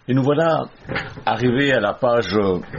Et nous voilà arrivés à la page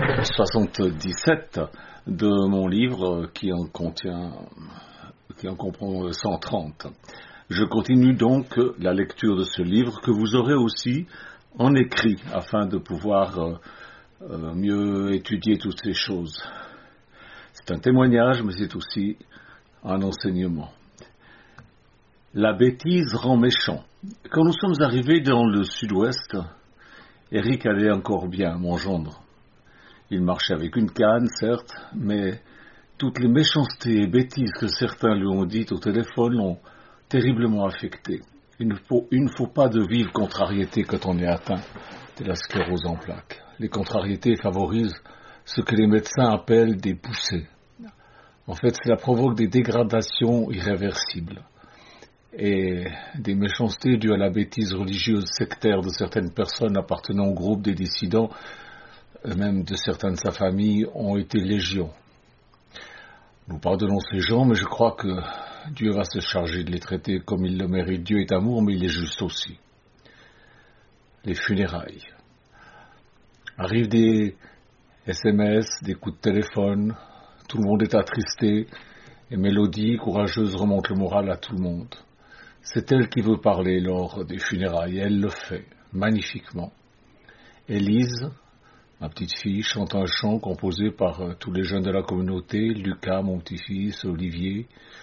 77 de mon livre qui en comprend 130. Je continue donc la lecture de ce livre que vous aurez aussi en écrit afin de pouvoir mieux étudier toutes ces choses. C'est un témoignage, mais c'est aussi un enseignement. La bêtise rend méchant. Quand nous sommes arrivés dans le sud-ouest, Eric allait encore bien, mon gendre. Il marchait avec une canne, certes, mais toutes les méchancetés et bêtises que certains lui ont dites au téléphone l'ont terriblement affecté. Il ne faut pas de vives contrariétés quand on est atteint de la sclérose en plaques. Les contrariétés favorisent ce que les médecins appellent des poussées. En fait, cela provoque des dégradations irréversibles et des méchancetés dues à la bêtise religieuse sectaire de certaines personnes appartenant au groupe des dissidents, même de certains de sa famille, ont été légion. Nous pardonnons ces gens, mais je crois que Dieu va se charger de les traiter comme il le mérite. Dieu est amour, mais il est juste aussi. Les funérailles. Arrivent des SMS, des coups de téléphone, tout le monde est attristé, et Mélodie, courageuse, remonte le moral à tout le monde. C'est elle qui veut parler lors des funérailles, et elle le fait, magnifiquement. Élise, ma petite fille, chante un chant composé par tous les jeunes de la communauté, Lucas, mon petit-fils, Olivier,